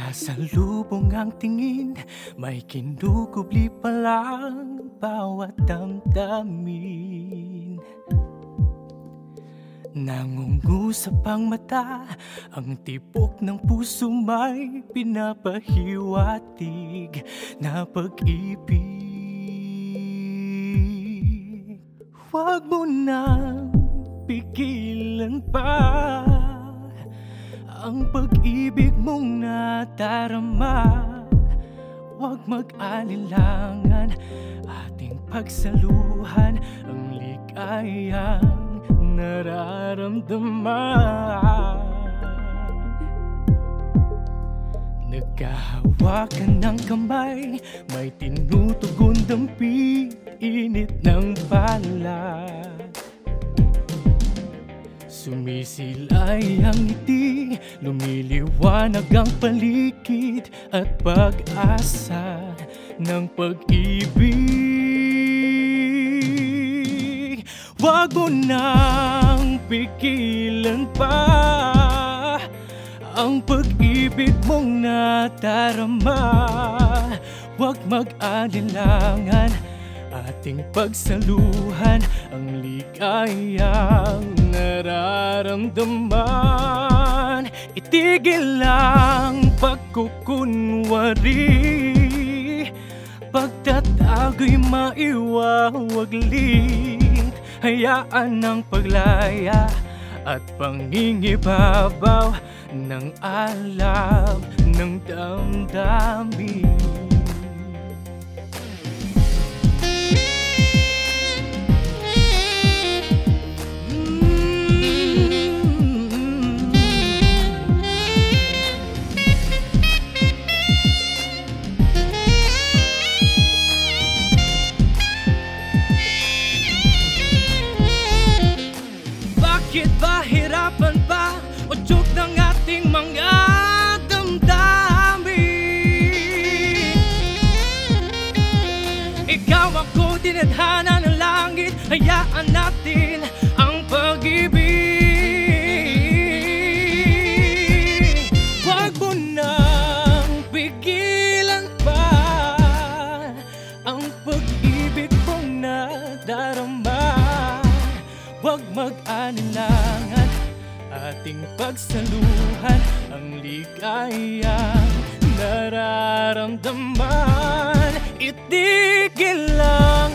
Nakasalubong ang tingin, may kinukubli pa lang bawat damdamin. Nangungusap ang mata, ang tibok ng puso may pinapahiwatig na pag-ibig. Huwag mo nang pigilan pa ang pag-ibig mong nadarama. Huwag mag-alilangan, ating pagsaluhan ang ligayang nararamdaman. Nagkahawakan ng kamay, may tinutugon dampi, init ng palad. Sumisilay ang ngiti, lumiliwanag ang paligid at pag-asa ng pag-ibig. Huwag mo nang pigilan pa ang pag-ibig mong nadarama. Huwag mag-alilangan, ating pagsaluhan ang ligayang nararamdaman. Itigil lang pagkukunwari, pagtatago'y maiwawaglit. Hayaan ang paglaya at pangingibabaw ng alab ng damdamin. Bakit ba hirapan pa o joke ng ating mga damdamin? Ikaw ako, tinadhana ng langit, hayaan natin ang pag-ibig. Huwag mo nang pigilan pa ang pag-ibig mong nadarama. Huwag mag-anilangan, ating pagsaluhan ang ligayang nararamdaman. Itigil lang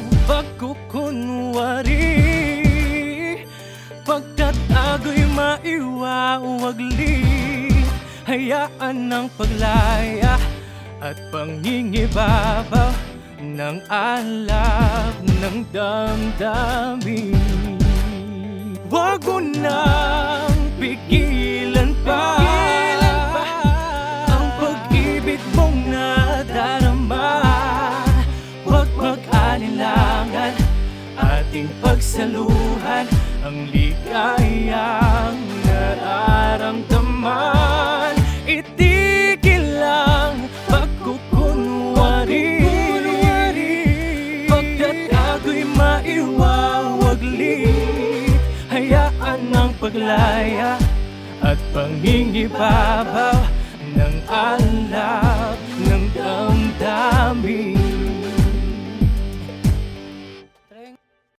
pagkukunwari, pagtatago'y maiwawaglit. Hayaan ang paglaya at pangingibabaw ng alab ng damdamin. Huwag mo nang pigilan pa ang pag-ibig mong nadarama. Huwag mag-alilangan, ating pagsaluhan ang ligayang nararamdaman. Itigil lang pagkukunwari, pagtatago'y maiwawaglit. Hayaan ang paglaya at pangingibabaw ng alab